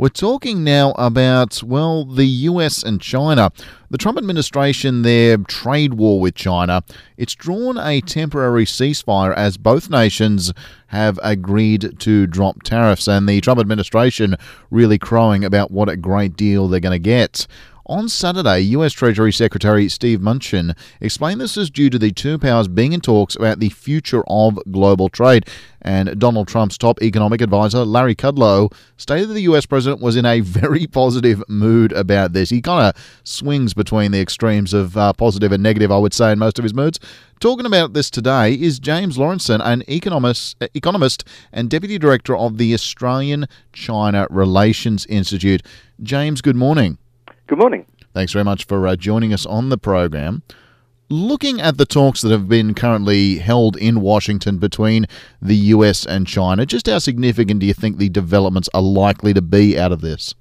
We're talking now about, well, the US and China. The Trump administration, their trade war with China, it's drawn a temporary ceasefire as both nations have agreed to drop tariffs, and the Trump administration really crowing about what a great deal they're going to get. On Saturday, US Treasury Secretary Steve Mnuchin explained this is due to the two powers being in talks about the future of global trade. And Donald Trump's top economic advisor, Larry Kudlow, stated that the US president was in a very positive mood about this. He kind of swings between the extremes of positive and negative, I would say, in most of his moods. Talking about this today is James Laurenson, an economist and Deputy Director of the Australian-China Relations Institute. James, good morning. Good morning. Thanks very much for joining us on the program. Looking at the talks that have been currently held in Washington between the US and China, just how significant do you think the developments are likely to be out of this?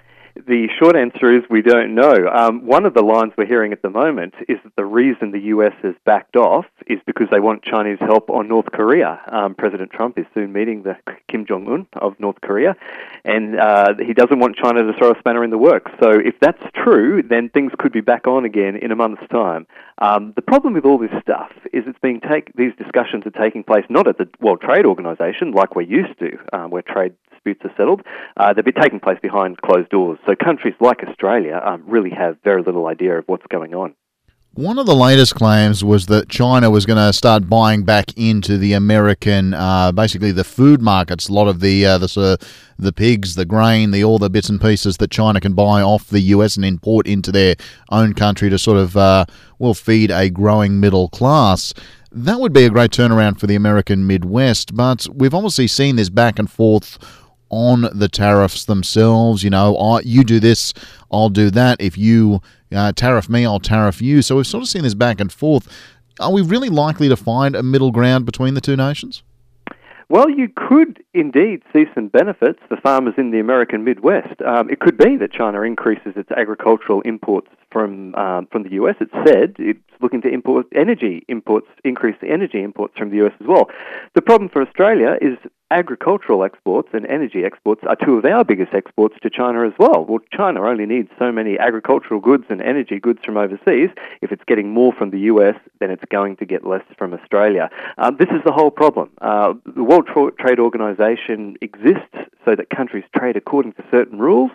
The short answer is we don't know. One of the lines we're hearing at the moment is that the reason the US has backed off is because they want Chinese help on North Korea. President Trump is soon meeting the Kim Jong-un of North Korea, and he doesn't want China to throw a spanner in the works. So if that's true, then things could be back on again in a month's time. The problem with all this stuff is these discussions are taking place not at the World Trade Organization like we're used to, where trade disputes are settled. They've been taking place behind closed doors. So countries like Australia really have very little idea of what's going on. One of the latest claims was that China was going to start buying back into the American, basically the food markets. A lot of the pigs, the grain, all the bits and pieces that China can buy off the US and import into their own country to sort of, feed a growing middle class. That would be a great turnaround for the American Midwest, but we've obviously seen this back and forth on the tariffs themselves. You know, you do this, I'll do that. If you tariff me, I'll tariff you. So we've sort of seen this back and forth. Are we really likely to find a middle ground between the two nations? Well, you could indeed see some benefits for farmers in the American Midwest. It could be that China increases its agricultural imports from the US. It said it's looking to increase the energy imports from the US as well. The problem for Australia is agricultural exports and energy exports are two of our biggest exports to China as well. Well, China only needs so many agricultural goods and energy goods from overseas. If it's getting more from the US, then it's going to get less from Australia. This is the whole problem. The World Trade Organization exists so that countries trade according to certain rules.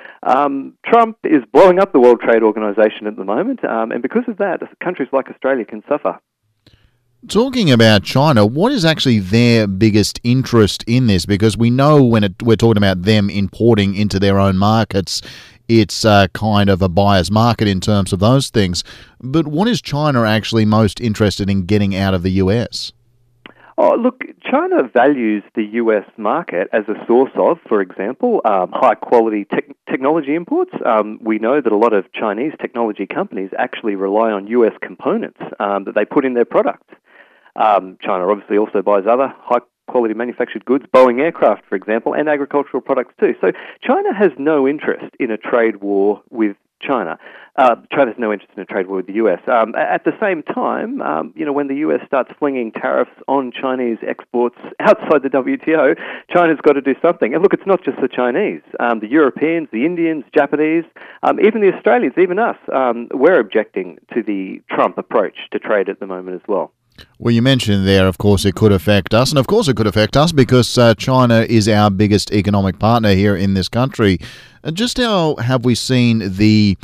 Trump is blowing up the World Trade Organization at the moment, and because of that, countries like Australia can suffer. Talking about China, what is actually their biggest interest in this? Because we know we're talking about them importing into their own markets, it's kind of a buyer's market in terms of those things. But what is China actually most interested in getting out of the US? Oh, look, China values the US market as a source of, for example, high-quality technology imports. We know that a lot of Chinese technology companies actually rely on US components that they put in their products. China obviously also buys other high-quality manufactured goods, Boeing aircraft, for example, and agricultural products too. So China has no interest in a trade war with China. China has no interest in a trade war with the US. At the same time, when the US starts flinging tariffs on Chinese exports outside the WTO, China's got to do something. And look, it's not just the Chinese. The Europeans, the Indians, Japanese, even the Australians, even us, we're objecting to the Trump approach to trade at the moment as well. Well, you mentioned there, of course, it could affect us. And of course it could affect us because China is our biggest economic partner here in this country. Just how have we seen the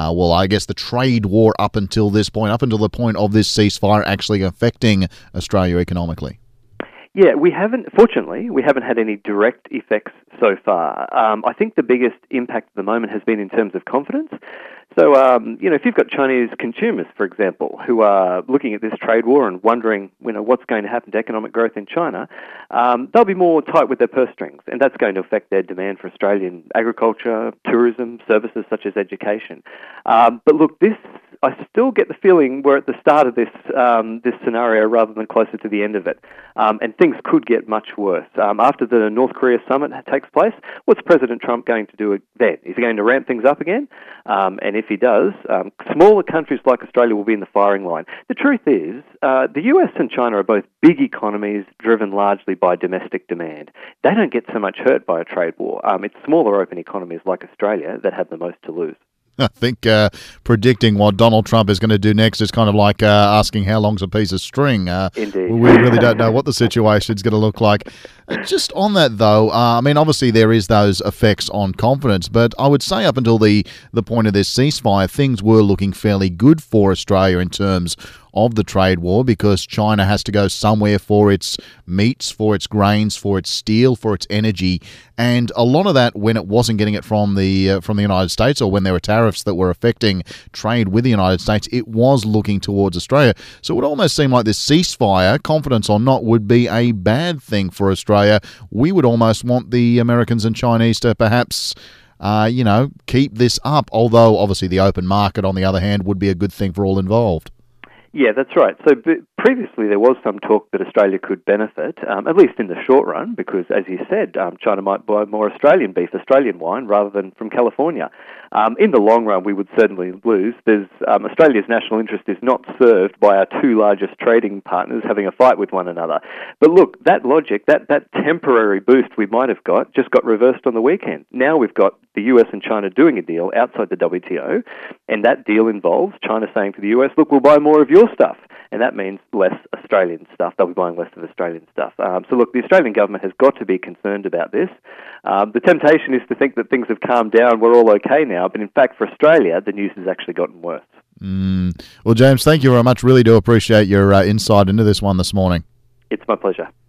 trade war up until this point, up until the point of this ceasefire actually affecting Australia economically? Yeah, fortunately, we haven't had any direct effects so far. I think the biggest impact at the moment has been in terms of confidence. So, if you've got Chinese consumers, for example, who are looking at this trade war and wondering, what's going to happen to economic growth in China, they'll be more tight with their purse strings, and that's going to affect their demand for Australian agriculture, tourism, services such as education. But look, I still get the feeling we're at the start of this scenario rather than closer to the end of it, and things could get much worse. After the North Korea summit takes place, what's President Trump going to do then? Is he going to ramp things up again? And if he does, smaller countries like Australia will be in the firing line. The truth is, the US and China are both big economies driven largely by domestic demand. They don't get so much hurt by a trade war. It's smaller open economies like Australia that have the most to lose. I think predicting what Donald Trump is going to do next is kind of like asking how long's a piece of string. Indeed. We really don't know what the situation's going to look like. Just on that, though, I mean, obviously there is those effects on confidence, but I would say up until the point of this ceasefire, things were looking fairly good for Australia in terms of the trade war, because China has to go somewhere for its meats, for its grains, for its steel, for its energy, and a lot of that, when it wasn't getting it from the United States, or when there were tariffs that were affecting trade with the United States, it was looking towards Australia. So it would almost seem like this ceasefire, confidence or not, would be a bad thing for Australia. We would almost want the Americans and Chinese to perhaps keep this up, although obviously the open market, on the other hand, would be a good thing for all involved. Yeah, that's right. So previously there was some talk that Australia could benefit, at least in the short run, because, as you said, China might buy more Australian beef, Australian wine, rather than from California. In the long run, we would certainly lose. Australia's national interest is not served by our two largest trading partners having a fight with one another. But look, that logic, that temporary boost we might have just got reversed on the weekend. Now we've got the US and China doing a deal outside the WTO, and that deal involves China saying to the US, look, we'll buy more of your stuff. And that means less Australian stuff. They'll be buying less of Australian stuff. So look, the Australian government has got to be concerned about this. The temptation is to think that things have calmed down, we're all okay now, but in fact for Australia, the news has actually gotten worse. Well, James, thank you very much. Really do appreciate your insight into this one this morning. It's my pleasure.